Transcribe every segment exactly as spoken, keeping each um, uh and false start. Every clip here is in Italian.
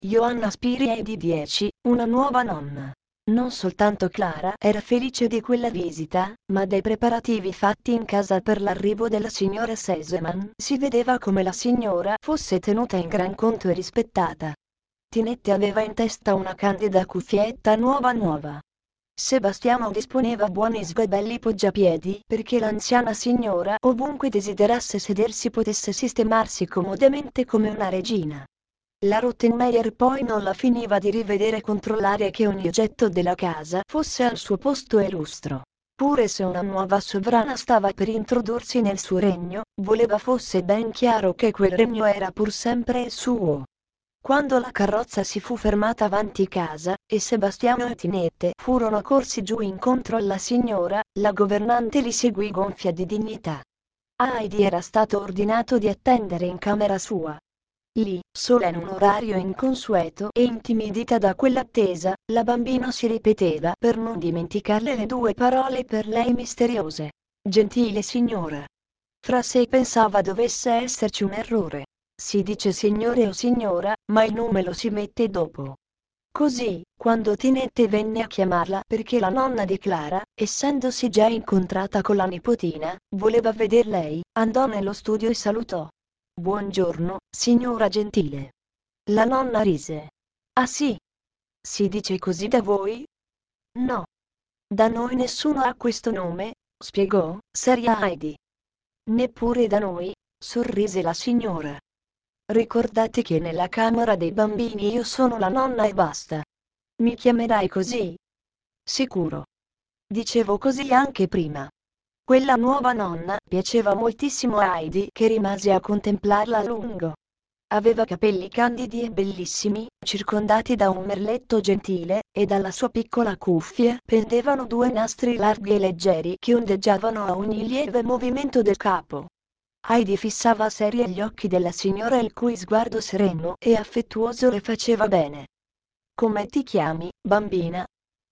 Johanna Spiri di dieci, una nuova nonna. Non soltanto Clara era felice di quella visita, ma dai preparativi fatti in casa per l'arrivo della signora Sesemann si vedeva come la signora fosse tenuta in gran conto e rispettata. Tinette aveva in testa una candida cuffietta nuova nuova. Sebastiano disponeva buoni sgabelli poggiapiedi perché l'anziana signora, ovunque desiderasse sedersi, potesse sistemarsi comodamente come una regina. La Rottenmeier poi non la finiva di rivedere e controllare che ogni oggetto della casa fosse al suo posto e lustro. Pure se una nuova sovrana stava per introdursi nel suo regno, voleva fosse ben chiaro che quel regno era pur sempre il suo. Quando la carrozza si fu fermata avanti casa, e Sebastiano e Tinette furono corsi giù incontro alla signora, la governante li seguì gonfia di dignità. A Heidi era stato ordinato di attendere in camera sua. Lì, sola in un orario inconsueto e intimidita da quell'attesa, la bambina si ripeteva per non dimenticarle le due parole per lei misteriose. Gentile signora. Fra sé pensava dovesse esserci un errore. Si dice signore o signora, ma il nome lo si mette dopo. Così, quando Tinette venne a chiamarla perché la nonna di Clara, essendosi già incontrata con la nipotina, voleva veder lei, andò nello studio e salutò. Buongiorno, signora gentile. La nonna rise. Ah sì? Si dice così da voi? No. Da noi nessuno ha questo nome, spiegò, seria Heidi. Neppure da noi, sorrise la signora. Ricordate che nella camera dei bambini io sono la nonna e basta. Mi chiamerai così? Sicuro. Dicevo così anche prima. Quella nuova nonna piaceva moltissimo a Heidi, che rimase a contemplarla a lungo. Aveva capelli candidi e bellissimi, circondati da un merletto gentile, e dalla sua piccola cuffia pendevano due nastri larghi e leggeri che ondeggiavano a ogni lieve movimento del capo. Heidi fissava seria gli occhi della signora, il cui sguardo sereno e affettuoso le faceva bene. Come ti chiami, bambina?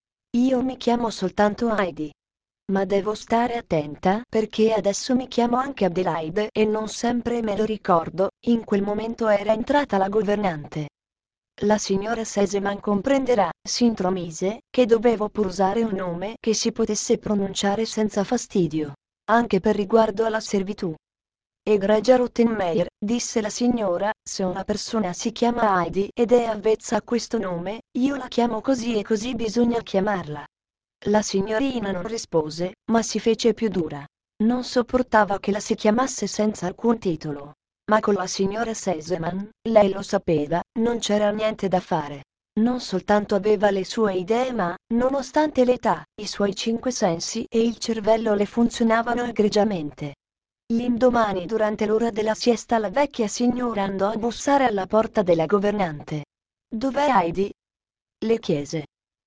Io mi chiamo soltanto Heidi. Ma devo stare attenta perché adesso mi chiamo anche Adelaide e non sempre me lo ricordo. In quel momento era entrata la governante. La signora Sesemann comprenderà, si intromise, che dovevo pur usare un nome che si potesse pronunciare senza fastidio, anche per riguardo alla servitù. Egregia Rottenmeier, disse la signora, se una persona si chiama Heidi ed è avvezza a questo nome, io la chiamo così e così bisogna chiamarla. La signorina non rispose, ma si fece più dura. Non sopportava che la si chiamasse senza alcun titolo. Ma con la signora Sesemann, lei lo sapeva, non c'era niente da fare. Non soltanto aveva le sue idee, ma, nonostante l'età, i suoi cinque sensi e il cervello le funzionavano egregiamente. L'indomani durante l'ora della siesta la vecchia signora andò a bussare alla porta della governante. Dov'è Heidi? Le chiese.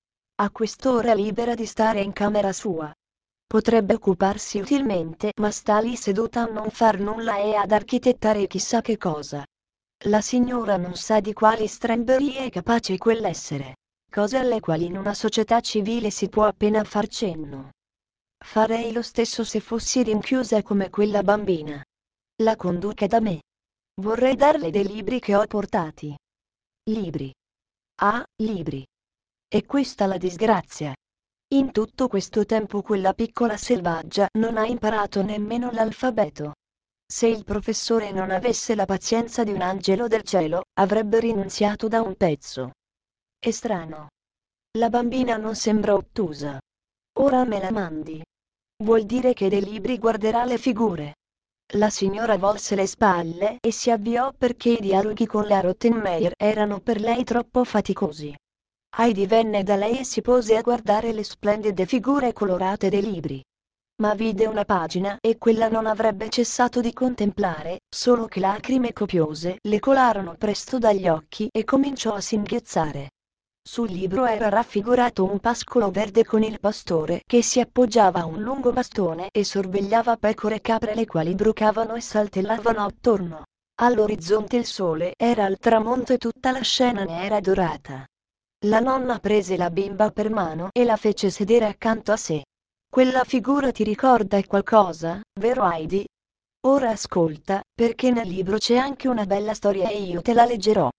A quest'ora è libera di stare in camera sua. Potrebbe occuparsi utilmente, ma sta lì seduta a non far nulla e ad architettare chissà che cosa. La signora non sa di quali stramberie è capace quell'essere. Cose alle quali in una società civile si può appena far cenno. Farei lo stesso se fossi rinchiusa come quella bambina. La conduca da me. Vorrei darle dei libri che ho portati. Libri. Ah, libri. E questa la disgrazia. In tutto questo tempo quella piccola selvaggia non ha imparato nemmeno l'alfabeto. Se il professore non avesse la pazienza di un angelo del cielo, avrebbe rinunziato da un pezzo. È strano. La bambina non sembra ottusa. Ora me la mandi. Vuol dire che dei libri guarderà le figure. La signora volse le spalle e si avviò perché i dialoghi con la Rottenmeier erano per lei troppo faticosi. Heidi venne da lei e si pose a guardare le splendide figure colorate dei libri. Ma vide una pagina e quella non avrebbe cessato di contemplare, solo che lacrime copiose le colarono presto dagli occhi e cominciò a singhiozzare. Sul libro era raffigurato un pascolo verde con il pastore che si appoggiava a un lungo bastone e sorvegliava pecore e capre le quali brucavano e saltellavano attorno. All'orizzonte il sole era al tramonto e tutta la scena ne era dorata. La nonna prese la bimba per mano e la fece sedere accanto a sé. Quella figura ti ricorda qualcosa, vero Heidi? Ora ascolta, perché nel libro c'è anche una bella storia e io te la leggerò.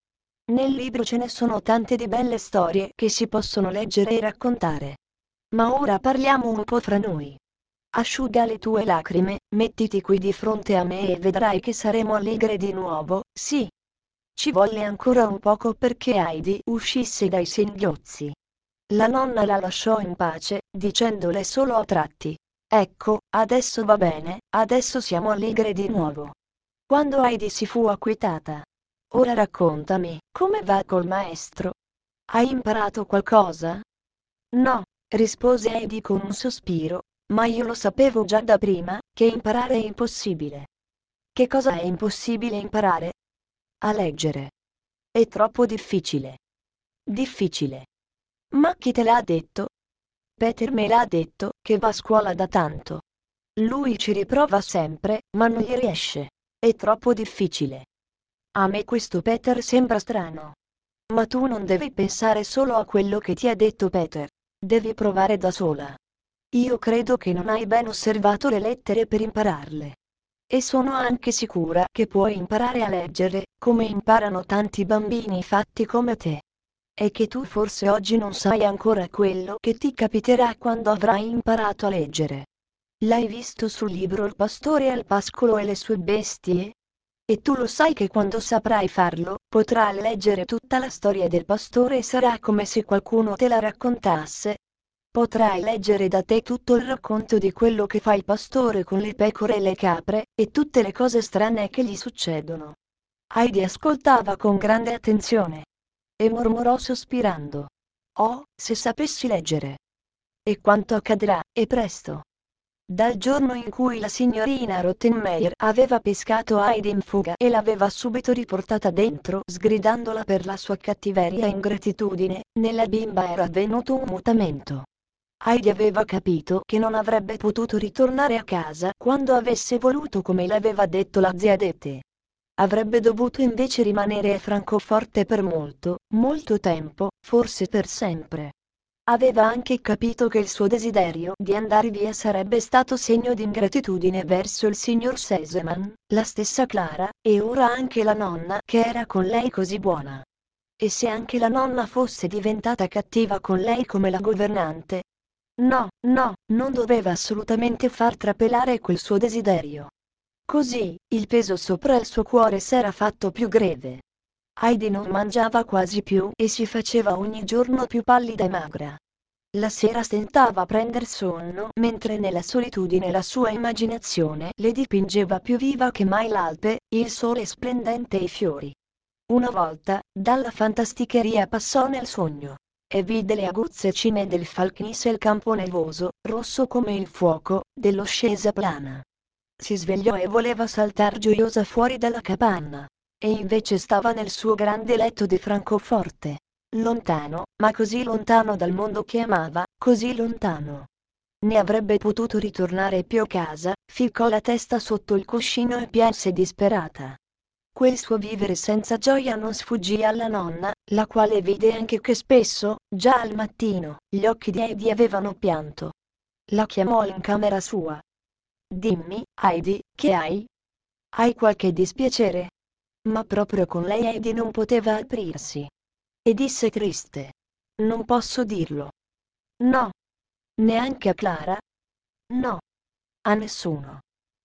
Nel libro ce ne sono tante di belle storie che si possono leggere e raccontare. Ma ora parliamo un po' fra noi. Asciuga le tue lacrime, mettiti qui di fronte a me e vedrai che saremo allegre di nuovo, sì. Ci volle ancora un poco perché Heidi uscisse dai singhiozzi. La nonna la lasciò in pace, dicendole solo a tratti: ecco, adesso va bene, adesso siamo allegre di nuovo. Quando Heidi si fu acquietata: ora raccontami, come va col maestro? Hai imparato qualcosa? No, rispose Heidi con un sospiro, ma io lo sapevo già da prima, che imparare è impossibile. Che cosa è impossibile imparare? A leggere. È troppo difficile. Difficile. Ma chi te l'ha detto? Peter me l'ha detto, che va a scuola da tanto. Lui ci riprova sempre, ma non gli riesce. È troppo difficile. A me questo Peter sembra strano. Ma tu non devi pensare solo a quello che ti ha detto Peter. Devi provare da sola. Io credo che non hai ben osservato le lettere per impararle. E sono anche sicura che puoi imparare a leggere, come imparano tanti bambini fatti come te. E che tu forse oggi non sai ancora quello che ti capiterà quando avrai imparato a leggere. L'hai visto sul libro Il pastore al pascolo e le sue bestie? E tu lo sai che quando saprai farlo, potrai leggere tutta la storia del pastore e sarà come se qualcuno te la raccontasse. Potrai leggere da te tutto il racconto di quello che fa il pastore con le pecore e le capre, e tutte le cose strane che gli succedono. Heidi ascoltava con grande attenzione. E mormorò sospirando: oh, se sapessi leggere! E quanto accadrà, e presto! Dal giorno in cui la signorina Rottenmeier aveva pescato Heidi in fuga e l'aveva subito riportata dentro sgridandola per la sua cattiveria e ingratitudine, nella bimba era avvenuto un mutamento. Heidi aveva capito che non avrebbe potuto ritornare a casa quando avesse voluto come le aveva detto la zia Dete. Avrebbe dovuto invece rimanere a Francoforte per molto, molto tempo, forse per sempre. Aveva anche capito che il suo desiderio di andare via sarebbe stato segno di ingratitudine verso il signor Sesemann, la stessa Clara, e ora anche la nonna che era con lei così buona. E se anche la nonna fosse diventata cattiva con lei come la governante? No, no, non doveva assolutamente far trapelare quel suo desiderio. Così, il peso sopra il suo cuore s'era fatto più greve. Heidi non mangiava quasi più e si faceva ogni giorno più pallida e magra. La sera stentava a prender sonno mentre nella solitudine la sua immaginazione le dipingeva più viva che mai l'Alpe, il sole splendente e i fiori. Una volta, dalla fantasticheria passò nel sogno. E vide le aguzze cime del Falknis e il campo nevoso, rosso come il fuoco, dello Scesa Plana. Si svegliò e voleva saltar gioiosa fuori dalla capanna. E invece stava nel suo grande letto di Francoforte. Lontano, ma così lontano dal mondo che amava, così lontano. Ne avrebbe potuto ritornare più a casa, ficcò la testa sotto il cuscino e pianse disperata. Quel suo vivere senza gioia non sfuggì alla nonna, la quale vide anche che spesso, già al mattino, gli occhi di Heidi avevano pianto. La chiamò in camera sua. Dimmi, Heidi, che hai? Hai qualche dispiacere? Ma proprio con lei Heidi non poteva aprirsi. E disse triste: non posso dirlo. No. Neanche a Clara? No. A nessuno.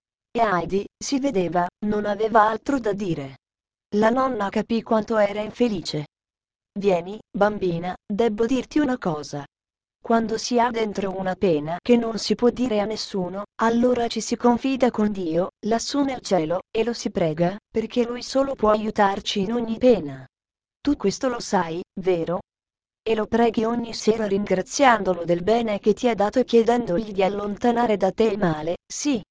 E Heidi, si vedeva, non aveva altro da dire. La nonna capì quanto era infelice. Vieni, bambina, debbo dirti una cosa. Quando si ha dentro una pena che non si può dire a nessuno, allora ci si confida con Dio, lassù nel cielo, e lo si prega, perché Lui solo può aiutarci in ogni pena. Tu questo lo sai, vero? E lo preghi ogni sera ringraziandolo del bene che ti ha dato e chiedendogli di allontanare da te il male, sì?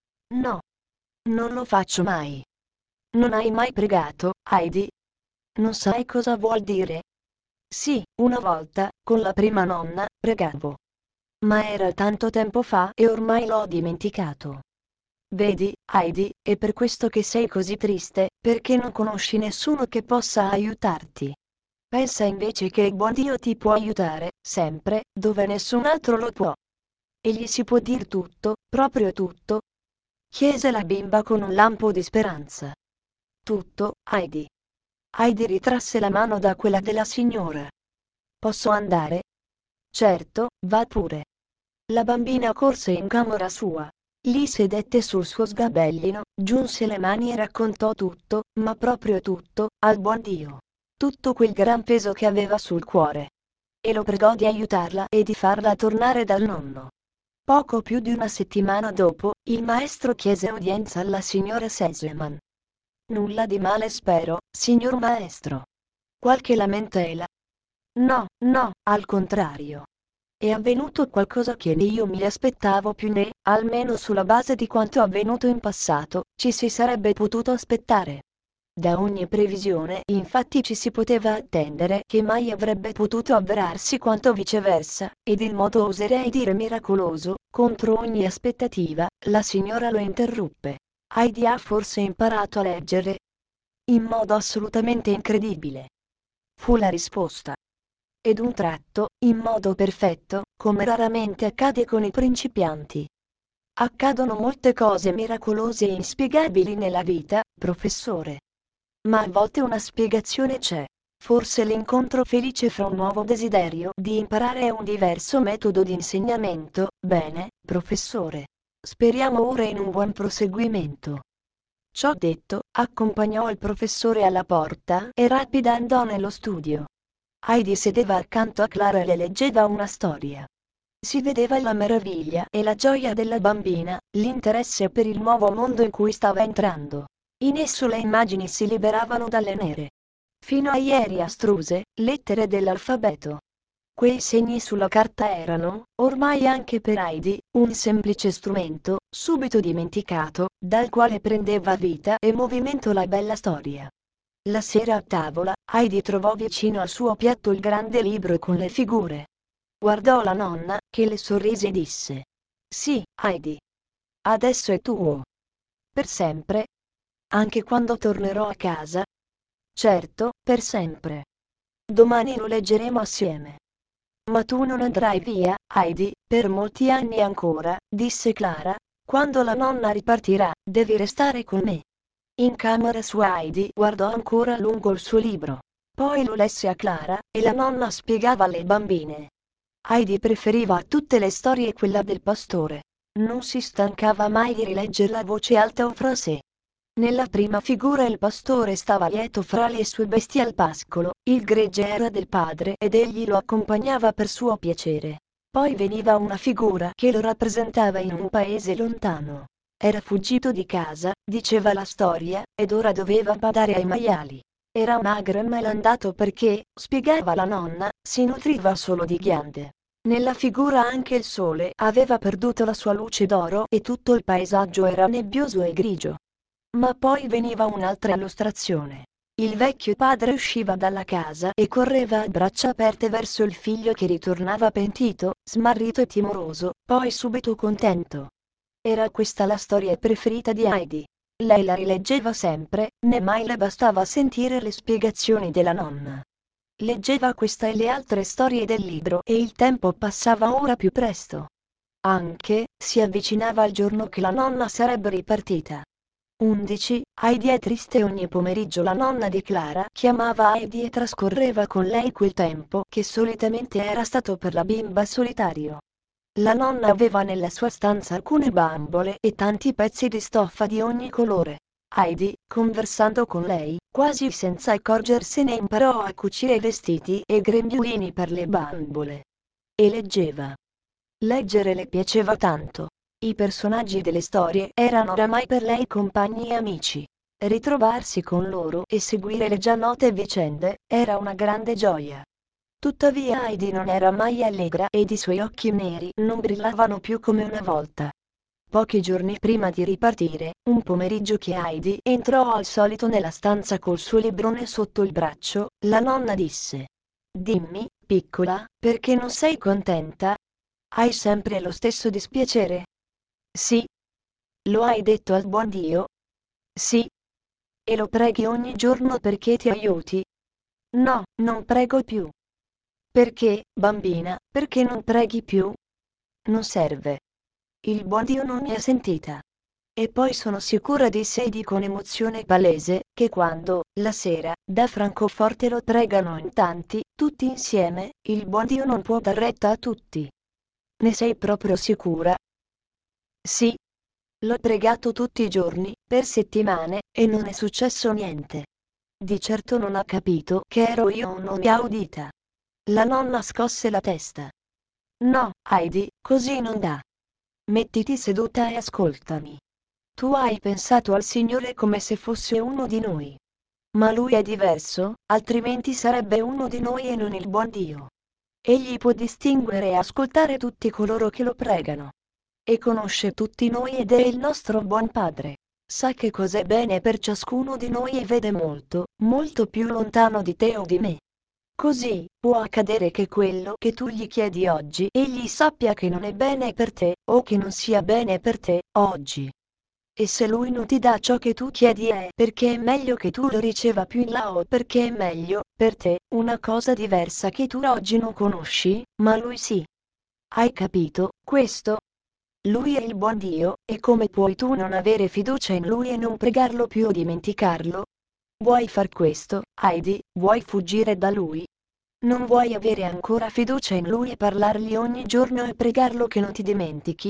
No. Non lo faccio mai. Non hai mai pregato, Heidi? Non sai cosa vuol dire? Sì, una volta, con la prima nonna, pregavo. Ma era tanto tempo fa e ormai l'ho dimenticato. Vedi, Heidi, è per questo che sei così triste, perché non conosci nessuno che possa aiutarti. Pensa invece che il buon Dio ti può aiutare, sempre, dove nessun altro lo può. E gli si può dir tutto, proprio tutto? Chiese la bimba con un lampo di speranza. Tutto, Heidi. Heidi ritrasse la mano da quella della signora. Posso andare? Certo, va pure. La bambina corse in camera sua. Lì sedette sul suo sgabellino, giunse le mani e raccontò tutto, ma proprio tutto, al buon Dio. Tutto quel gran peso che aveva sul cuore. E lo pregò di aiutarla e di farla tornare dal nonno. Poco più di una settimana dopo, il maestro chiese udienza alla signora Selzeman. Nulla di male spero, signor maestro. Qualche lamentela? No, no, al contrario. È avvenuto qualcosa che né io mi aspettavo più né, almeno sulla base di quanto avvenuto in passato, ci si sarebbe potuto aspettare. Da ogni previsione infatti ci si poteva attendere che mai avrebbe potuto avverarsi quanto viceversa, ed in modo oserei dire miracoloso, contro ogni aspettativa, la signora lo interruppe. Heidi ha forse imparato a leggere? In modo assolutamente incredibile. Fu la risposta. Ed un tratto, in modo perfetto, come raramente accade con i principianti. Accadono molte cose miracolose e inspiegabili nella vita, professore. Ma a volte una spiegazione c'è. Forse l'incontro felice fra un nuovo desiderio di imparare e un diverso metodo di insegnamento. Bene, professore. Speriamo ora in un buon proseguimento. Ciò detto, accompagnò il professore alla porta e rapida andò nello studio. Heidi sedeva accanto a Clara e le leggeva una storia. Si vedeva la meraviglia e la gioia della bambina, l'interesse per il nuovo mondo in cui stava entrando. In esso le immagini si liberavano dalle nere, fino a ieri astruse, lettere dell'alfabeto. Quei segni sulla carta erano, ormai anche per Heidi, un semplice strumento, subito dimenticato, dal quale prendeva vita e movimento la bella storia. La sera a tavola, Heidi trovò vicino al suo piatto il grande libro con le figure. Guardò la nonna, che le sorrise e disse: Sì, Heidi. Adesso è tuo. Per sempre? Anche quando tornerò a casa? Certo, per sempre. Domani lo leggeremo assieme. Ma tu non andrai via, Heidi, per molti anni ancora, disse Clara. Quando la nonna ripartirà, devi restare con me. In camera sua Heidi guardò ancora a lungo il suo libro. Poi lo lesse a Clara, e la nonna spiegava alle bambine. Heidi preferiva a tutte le storie quella del pastore. Non si stancava mai di rileggerla a voce alta o fra sé. Nella prima figura il pastore stava lieto fra le sue bestie al pascolo, il gregge era del padre ed egli lo accompagnava per suo piacere. Poi veniva una figura che lo rappresentava in un paese lontano. Era fuggito di casa, diceva la storia, ed ora doveva badare ai maiali. Era magro e malandato perché, spiegava la nonna, si nutriva solo di ghiande. Nella figura anche il sole aveva perduto la sua luce d'oro e tutto il paesaggio era nebbioso e grigio. Ma poi veniva un'altra illustrazione. Il vecchio padre usciva dalla casa e correva a braccia aperte verso il figlio che ritornava pentito, smarrito e timoroso, poi subito contento. Era questa la storia preferita di Heidi. Lei la rileggeva sempre, né mai le bastava sentire le spiegazioni della nonna. Leggeva questa e le altre storie del libro e il tempo passava ora più presto. Anche, si avvicinava il giorno che la nonna sarebbe ripartita. undici. Heidi è triste ogni pomeriggio la nonna di Clara chiamava Heidi e trascorreva con lei quel tempo che solitamente era stato per la bimba solitario. La nonna aveva nella sua stanza alcune bambole e tanti pezzi di stoffa di ogni colore. Heidi, conversando con lei, quasi senza accorgersene imparò a cucire vestiti e grembiulini per le bambole. E leggeva. Leggere le piaceva tanto. I personaggi delle storie erano oramai per lei compagni e amici. Ritrovarsi con loro e seguire le già note vicende era una grande gioia. Tuttavia Heidi non era mai allegra ed i suoi occhi neri non brillavano più come una volta. Pochi giorni prima di ripartire, un pomeriggio che Heidi entrò al solito nella stanza col suo librone sotto il braccio, la nonna disse: Dimmi, piccola, perché non sei contenta? Hai sempre lo stesso dispiacere? Sì. Lo hai detto al buon Dio? Sì. E lo preghi ogni giorno perché ti aiuti? No, non prego più. Perché, bambina, perché non preghi più? Non serve. Il buon Dio non mi ha sentita. E poi sono sicura di sé, di con emozione palese, che quando, la sera, da Francoforte lo pregano in tanti, tutti insieme, il buon Dio non può dar retta a tutti. Ne sei proprio sicura? Sì. L'ho pregato tutti i giorni, per settimane, e non è successo niente. Di certo non ha capito che ero io o non mi ha udita. La nonna scosse la testa. No, Heidi, così non dà. Mettiti seduta e ascoltami. Tu hai pensato al Signore come se fosse uno di noi. Ma Lui è diverso, altrimenti sarebbe uno di noi e non il buon Dio. Egli può distinguere e ascoltare tutti coloro che lo pregano. E conosce tutti noi ed è il nostro buon Padre. Sa che cos'è bene per ciascuno di noi e vede molto, molto più lontano di te o di me. Così, può accadere che quello che tu gli chiedi oggi egli sappia che non è bene per te, o che non sia bene per te, oggi. E se lui non ti dà ciò che tu chiedi è perché è meglio che tu lo riceva più in là o perché è meglio, per te, una cosa diversa che tu oggi non conosci, ma lui sì. Hai capito, questo? Lui è il buon Dio, e come puoi tu non avere fiducia in Lui e non pregarlo più o dimenticarlo? Vuoi far questo, Heidi? Vuoi fuggire da Lui? Non vuoi avere ancora fiducia in Lui e parlargli ogni giorno e pregarlo che non ti dimentichi?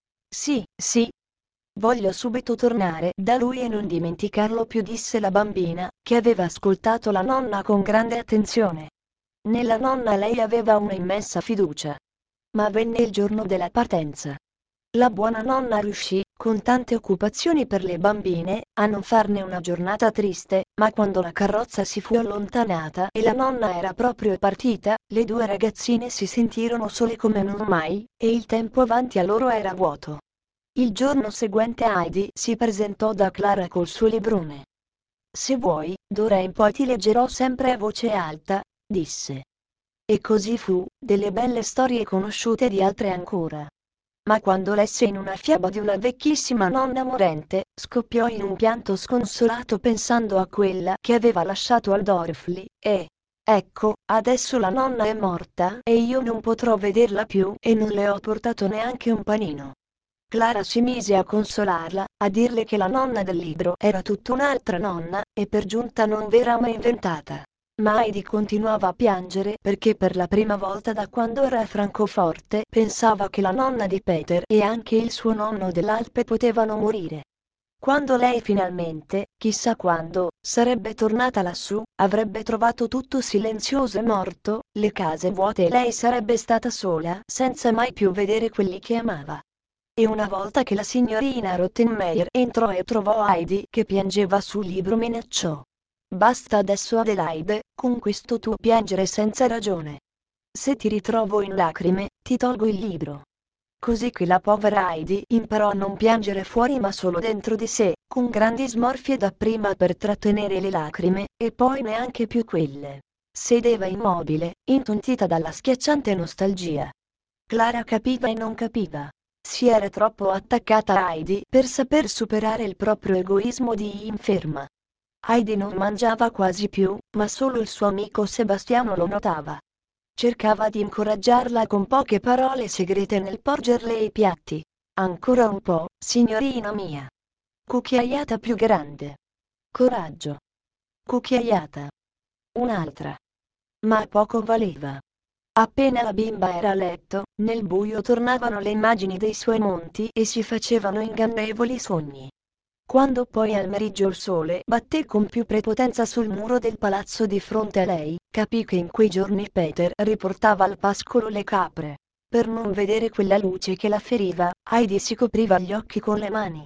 Sì, sì. Voglio subito tornare da Lui e non dimenticarlo più, disse la bambina, che aveva ascoltato la nonna con grande attenzione. Nella nonna lei aveva una immensa fiducia. Ma venne il giorno della partenza. La buona nonna riuscì, con tante occupazioni per le bambine, a non farne una giornata triste, ma quando la carrozza si fu allontanata e la nonna era proprio partita, le due ragazzine si sentirono sole come non mai, e il tempo avanti a loro era vuoto. Il giorno seguente Heidi si presentò da Clara col suo librone. Se vuoi, d'ora in poi ti leggerò sempre a voce alta, disse. E così fu, delle belle storie conosciute e di altre ancora. Ma quando lesse in una fiaba di una vecchissima nonna morente, scoppiò in un pianto sconsolato pensando a quella che aveva lasciato al Dorfli, e, ecco, adesso la nonna è morta e io non potrò vederla più e non le ho portato neanche un panino. Clara si mise a consolarla, a dirle che la nonna del libro era tutta un'altra nonna, e per giunta non vera ma inventata. Ma Heidi continuava a piangere perché per la prima volta da quando era a Francoforte pensava che la nonna di Peter e anche il suo nonno dell'Alpe potevano morire. Quando lei finalmente, chissà quando, sarebbe tornata lassù, avrebbe trovato tutto silenzioso e morto, le case vuote e lei sarebbe stata sola, senza mai più vedere quelli che amava. E una volta che la signorina Rottenmeier entrò e trovò Heidi che piangeva sul libro, minacciò. Basta adesso, Adelaide, con questo tuo piangere senza ragione. Se ti ritrovo in lacrime, ti tolgo il libro. Così che la povera Heidi imparò a non piangere fuori ma solo dentro di sé, con grandi smorfie dapprima per trattenere le lacrime, e poi neanche più quelle. Sedeva immobile, intontita dalla schiacciante nostalgia. Clara capiva e non capiva. Si era troppo attaccata a Heidi per saper superare il proprio egoismo di inferma. Heidi non mangiava quasi più, ma solo il suo amico Sebastiano lo notava. Cercava di incoraggiarla con poche parole segrete nel porgerle i piatti. Ancora un po', signorina mia. Cucchiaiata più grande. Coraggio. Cucchiaiata. Un'altra. Ma poco valeva. Appena la bimba era a letto, nel buio tornavano le immagini dei suoi monti e si facevano ingannevoli sogni. Quando poi al meriggio il sole batté con più prepotenza sul muro del palazzo di fronte a lei, capì che in quei giorni Peter riportava al pascolo le capre. Per non vedere quella luce che la feriva, Heidi si copriva gli occhi con le mani.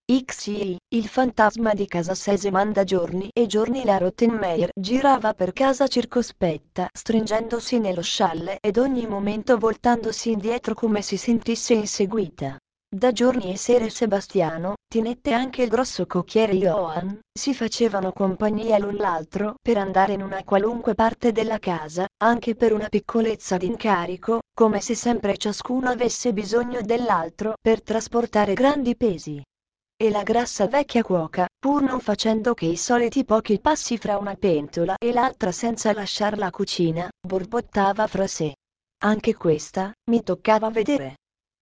Xi, il fantasma di casa Sesemann. Da giorni e giorni la Rottenmeier girava per casa circospetta, stringendosi nello scialle ed ogni momento voltandosi indietro come si sentisse inseguita. Da giorni e sere Sebastiano, Tinette e anche il grosso cocchiere Johann, si facevano compagnia l'un l'altro per andare in una qualunque parte della casa, anche per una piccolezza d'incarico, come se sempre ciascuno avesse bisogno dell'altro per trasportare grandi pesi. E la grassa vecchia cuoca, pur non facendo che i soliti pochi passi fra una pentola e l'altra senza lasciar la cucina, borbottava fra sé. Anche questa, mi toccava vedere.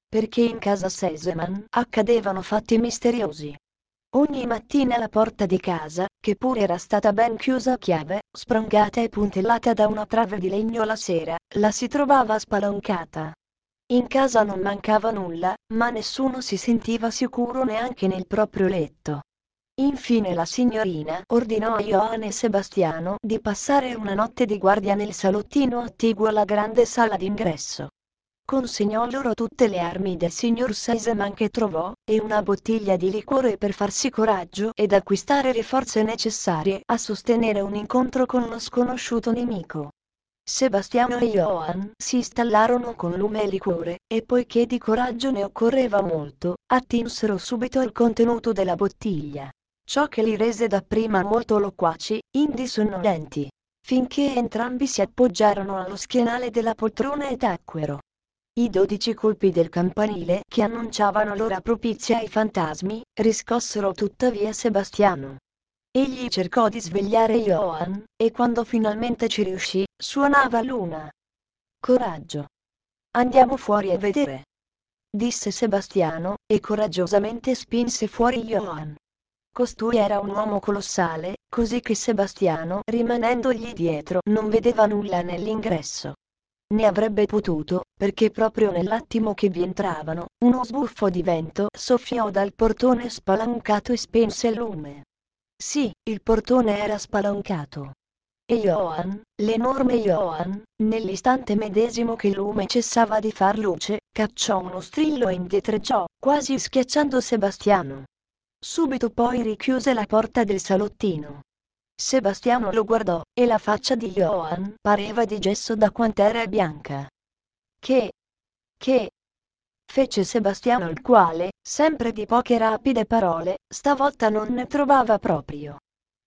perché in casa Sesemann accadevano fatti misteriosi. Ogni mattina la porta di casa, che pure era stata ben chiusa a chiave, sprangata e puntellata da una trave di legno la sera, la si trovava spalancata. In casa non mancava nulla, ma nessuno si sentiva sicuro neanche nel proprio letto. Infine la signorina ordinò a Johann e Sebastiano di passare una notte di guardia nel salottino attiguo alla grande sala d'ingresso. Consegnò loro tutte le armi del signor Sesemann che trovò, e una bottiglia di liquore per farsi coraggio ed acquistare le forze necessarie a sostenere un incontro con lo sconosciuto nemico. Sebastiano e Johann si installarono con lume e liquore, e poiché di coraggio ne occorreva molto, attinsero subito il contenuto della bottiglia. Ciò che li rese dapprima molto loquaci, indi sonnolenti, finché entrambi si appoggiarono allo schienale della poltrona e tacquero. I dodici colpi del campanile che annunciavano l'ora propizia ai fantasmi, riscossero tuttavia Sebastiano. Egli cercò di svegliare Johann, e quando finalmente ci riuscì, suonava l'una. Coraggio. Andiamo fuori a vedere, disse Sebastiano, e coraggiosamente spinse fuori Johann. Costui era un uomo colossale, così che Sebastiano, rimanendogli dietro, non vedeva nulla nell'ingresso. Ne avrebbe potuto, perché proprio nell'attimo che vi entravano, uno sbuffo di vento soffiò dal portone spalancato e spense il lume. Sì, il portone era spalancato. E Johann, l'enorme Johann, nell'istante medesimo che il lume cessava di far luce, cacciò uno strillo e indietreggiò, quasi schiacciando Sebastiano. Subito poi richiuse la porta del salottino. Sebastiano lo guardò, e la faccia di Johann pareva di gesso da quant'era bianca. Che? Che? Fece Sebastiano, il quale, sempre di poche rapide parole, stavolta non ne trovava proprio.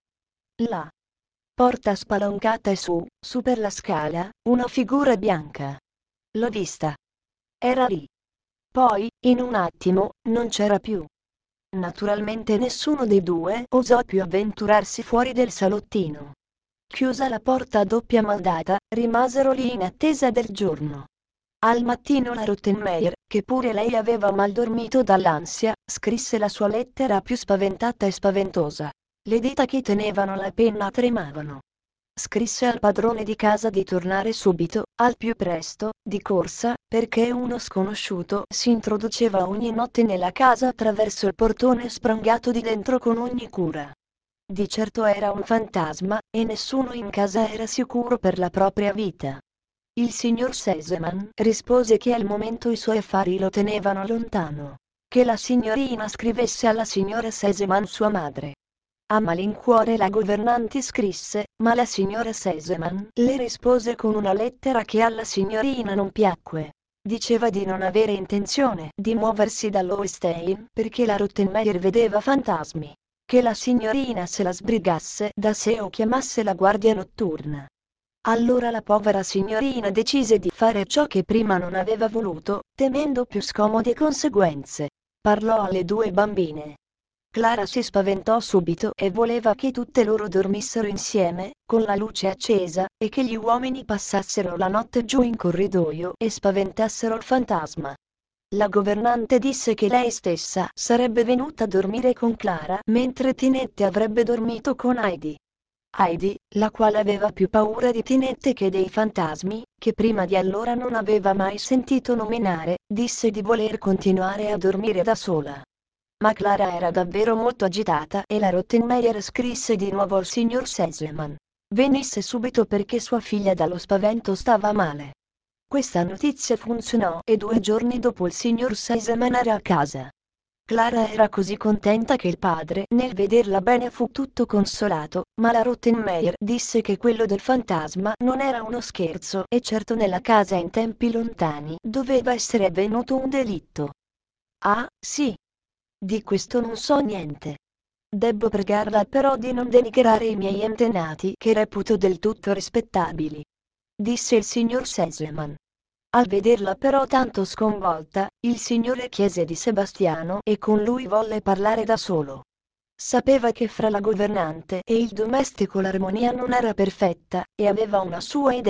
La porta spalancata e su, su per la scala, una figura bianca. L'ho vista. Era lì. Poi, in un attimo, non c'era più. Naturalmente nessuno dei due osò più avventurarsi fuori del salottino. Chiusa la porta a doppia mandata, rimasero lì in attesa del giorno. Al mattino la Rottenmeier, che pure lei aveva mal dormito dall'ansia, scrisse la sua lettera più spaventata e spaventosa. Le dita che tenevano la penna tremavano. Scrisse al padrone di casa di tornare subito, al più presto, di corsa, perché uno sconosciuto si introduceva ogni notte nella casa attraverso il portone sprangato di dentro con ogni cura. Di certo era un fantasma, e nessuno in casa era sicuro per la propria vita. Il signor Sesemann rispose che al momento i suoi affari lo tenevano lontano. Che la signorina scrivesse alla signora Sesemann, sua madre. A malincuore la governante scrisse, ma la signora Sesemann le rispose con una lettera che alla signorina non piacque. Diceva di non avere intenzione di muoversi dall'Holstein perché la Rottenmeier vedeva fantasmi. Che la signorina se la sbrigasse da sé o chiamasse la guardia notturna. Allora la povera signorina decise di fare ciò che prima non aveva voluto, temendo più scomode conseguenze. Parlò alle due bambine. Clara si spaventò subito e voleva che tutte loro dormissero insieme, con la luce accesa, e che gli uomini passassero la notte giù in corridoio e spaventassero il fantasma. La governante disse che lei stessa sarebbe venuta a dormire con Clara, mentre Tinette avrebbe dormito con Heidi. Heidi, la quale aveva più paura di Tinette che dei fantasmi, che prima di allora non aveva mai sentito nominare, disse di voler continuare a dormire da sola. Ma Clara era davvero molto agitata e la Rottenmeier scrisse di nuovo al signor Sesemann. Venisse subito perché sua figlia dallo spavento stava male. Questa notizia funzionò e due giorni dopo il signor Sesemann era a casa. Clara era così contenta che il padre nel vederla bene fu tutto consolato, ma la Rottenmeier disse che quello del fantasma non era uno scherzo e certo nella casa in tempi lontani doveva essere avvenuto un delitto. Ah, sì. Di questo non so niente. Debbo pregarla però di non denigrare i miei antenati che reputo del tutto rispettabili, disse il signor Sesemann. Al vederla però tanto sconvolta, il signore chiese di Sebastiano e con lui volle parlare da solo. Sapeva che fra la governante e il domestico l'armonia non era perfetta, e aveva una sua idea,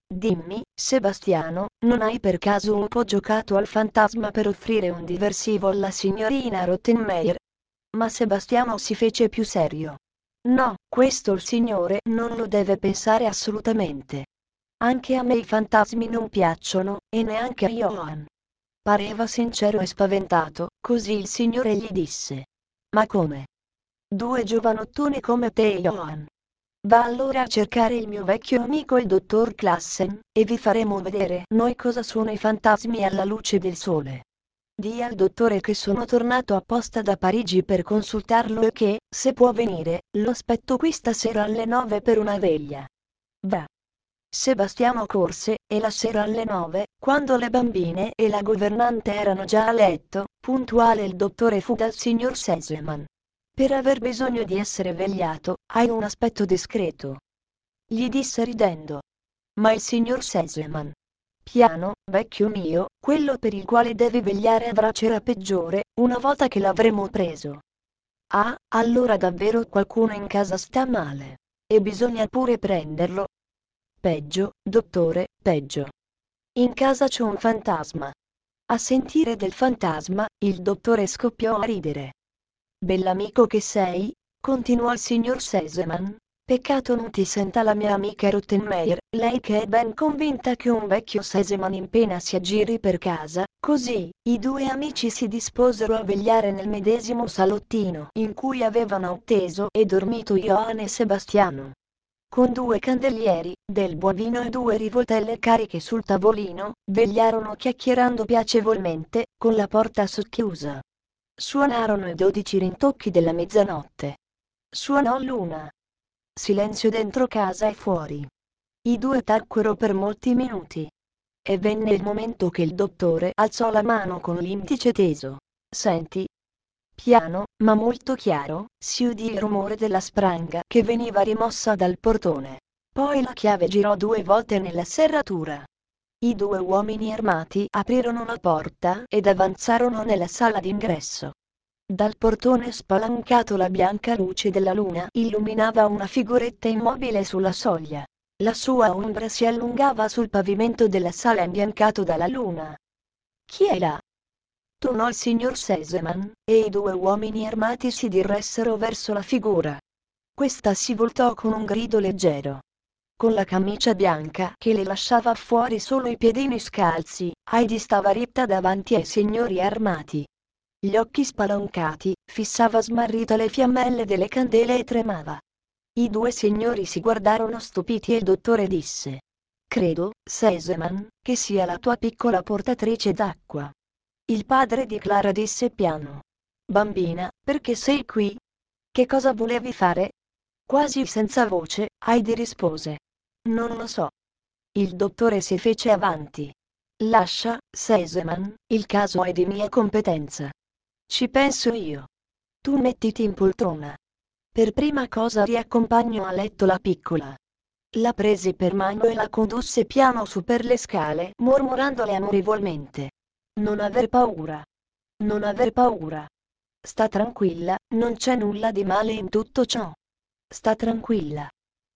Dimmi, Sebastiano, non hai per caso un po' giocato al fantasma per offrire un diversivo alla signorina Rottenmeier? Ma Sebastiano si fece più serio. No, questo il signore non lo deve pensare assolutamente. Anche a me i fantasmi non piacciono, e neanche a Johan. Pareva sincero e spaventato, così il signore gli disse. Ma come? Due giovanottoni come te e Johan. Va allora a cercare il mio vecchio amico il dottor Classen, e vi faremo vedere noi cosa sono i fantasmi alla luce del sole. Dì al dottore che sono tornato apposta da Parigi per consultarlo e che, se può venire, lo aspetto qui stasera alle nove per una veglia. Va. Sebastiano corse, e la sera alle nove, quando le bambine e la governante erano già a letto, puntuale il dottore fu dal signor Sesemann. Per aver bisogno di essere vegliato, hai un aspetto discreto. Gli disse ridendo. Ma il signor Sesemann. Piano, vecchio mio, quello per il quale devi vegliare avrà cera peggiore, una volta che l'avremo preso. Ah, allora davvero qualcuno in casa sta male. E bisogna pure prenderlo. Peggio, dottore, peggio. In casa c'è un fantasma. A sentire del fantasma, il dottore scoppiò a ridere. Bell'amico che sei, continuò il signor Sesemann, peccato non ti senta la mia amica Rottenmeier, lei che è ben convinta che un vecchio Sesemann in pena si aggiri per casa. Così, i due amici si disposero a vegliare nel medesimo salottino in cui avevano atteso e dormito Johann e Sebastiano. Con due candelieri, del buon vino e due rivoltelle cariche sul tavolino, vegliarono chiacchierando piacevolmente, con la porta socchiusa. Suonarono i dodici rintocchi della mezzanotte. Suonò l'una. Silenzio dentro casa e fuori. I due tacquero per molti minuti. E venne il momento che il dottore alzò la mano con l'indice teso. Senti. Piano, ma molto chiaro, si udì il rumore della spranga che veniva rimossa dal portone. Poi la chiave girò due volte nella serratura. I due uomini armati aprirono la porta ed avanzarono nella sala d'ingresso. Dal portone spalancato la bianca luce della luna illuminava una figuretta immobile sulla soglia. La sua ombra si allungava sul pavimento della sala imbiancato dalla luna. Chi è là? Tuonò il signor Sesemann, e i due uomini armati si diressero verso la figura. Questa si voltò con un grido leggero. Con la camicia bianca che le lasciava fuori solo i piedini scalzi, Heidi stava ritta davanti ai signori armati. Gli occhi spalancati, fissava smarrita le fiammelle delle candele e tremava. I due signori si guardarono stupiti e il dottore disse. Credo, Sesemann, che sia la tua piccola portatrice d'acqua. Il padre di Clara disse piano. Bambina, perché sei qui? Che cosa volevi fare? Quasi senza voce, Heidi rispose. Non lo so. Il dottore si fece avanti. Lascia, Sesemann, il caso è di mia competenza. Ci penso io. Tu mettiti in poltrona. Per prima cosa riaccompagno a letto la piccola. La presi per mano e la condusse piano su per le scale, mormorandole amorevolmente. Non aver paura. Non aver paura. Sta tranquilla, non c'è nulla di male in tutto ciò. Sta tranquilla.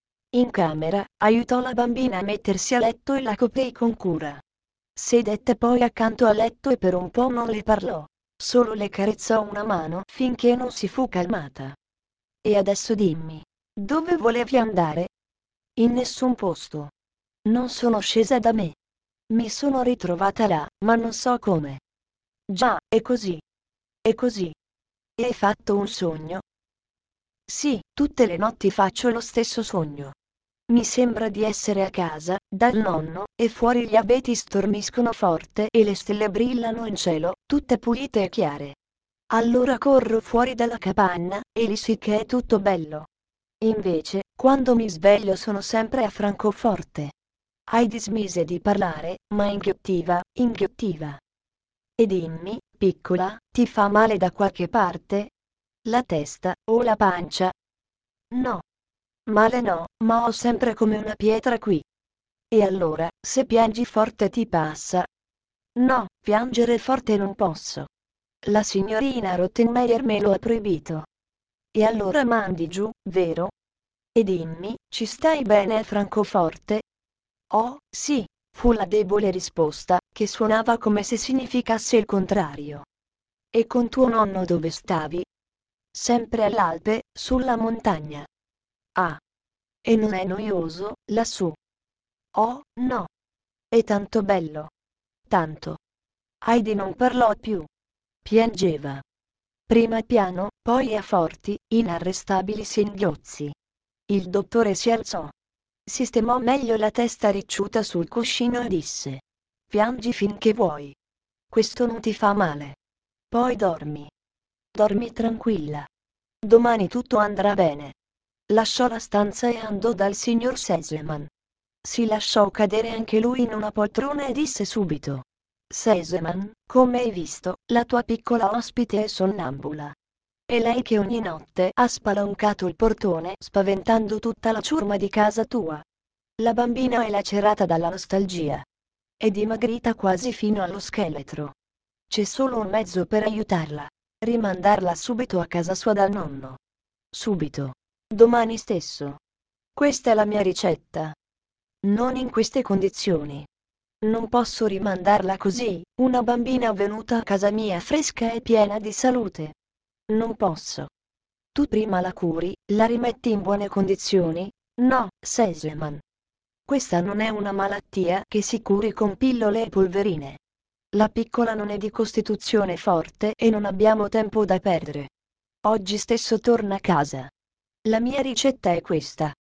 In camera, aiutò la bambina a mettersi a letto e la coprì con cura. Sedette poi accanto al letto e per un po' non le parlò. Solo le carezzò una mano finché non si fu calmata. E adesso dimmi, dove volevi andare? In nessun posto. Non sono scesa da me. Mi sono ritrovata là, ma non so come. Già, è così. È così. E hai fatto un sogno? Sì, tutte le notti faccio lo stesso sogno. Mi sembra di essere a casa, dal nonno, e fuori gli abeti stormiscono forte e le stelle brillano in cielo, tutte pulite e chiare. Allora corro fuori dalla capanna, e lì sì che è tutto bello. Invece, quando mi sveglio sono sempre a Francoforte. Heidi smise di parlare, ma inghiottiva, inghiottiva. E dimmi, piccola, ti fa male da qualche parte? La testa, o la pancia? No. Male no, ma ho sempre come una pietra qui. E allora, se piangi forte ti passa? No, piangere forte non posso. La signorina Rottenmeier me lo ha proibito. E allora mandi giù, vero? E dimmi, ci stai bene a Francoforte? Oh, sì, fu la debole risposta, che suonava come se significasse il contrario. E con tuo nonno dove stavi? Sempre all'Alpe, sulla montagna. Ah. E non è noioso, lassù? Oh, no. È tanto bello. Tanto. Heidi non parlò più. Piangeva. Prima piano, poi a forti, inarrestabili singhiozzi. Il dottore si alzò. Sistemò meglio la testa ricciuta sul cuscino e disse: piangi finché vuoi. Questo non ti fa male. Poi dormi. Dormi tranquilla. Domani tutto andrà bene. Lasciò la stanza e andò dal signor Sesemann. Si lasciò cadere anche lui in una poltrona e disse subito: Sesemann, come hai visto, la tua piccola ospite è sonnambula. È lei che ogni notte ha spalancato il portone spaventando tutta la ciurma di casa tua. La bambina è lacerata dalla nostalgia. È dimagrita quasi fino allo scheletro. C'è solo un mezzo per aiutarla. Rimandarla subito a casa sua dal nonno. Subito. Domani stesso. Questa è la mia ricetta. Non in queste condizioni. Non posso rimandarla così, una bambina venuta a casa mia fresca e piena di salute. Non posso. Tu prima la curi, la rimetti in buone condizioni? No, Sesemann. Questa non è una malattia che si curi con pillole e polverine. La piccola non è di costituzione forte e non abbiamo tempo da perdere. Oggi stesso torna a casa. La mia ricetta è questa.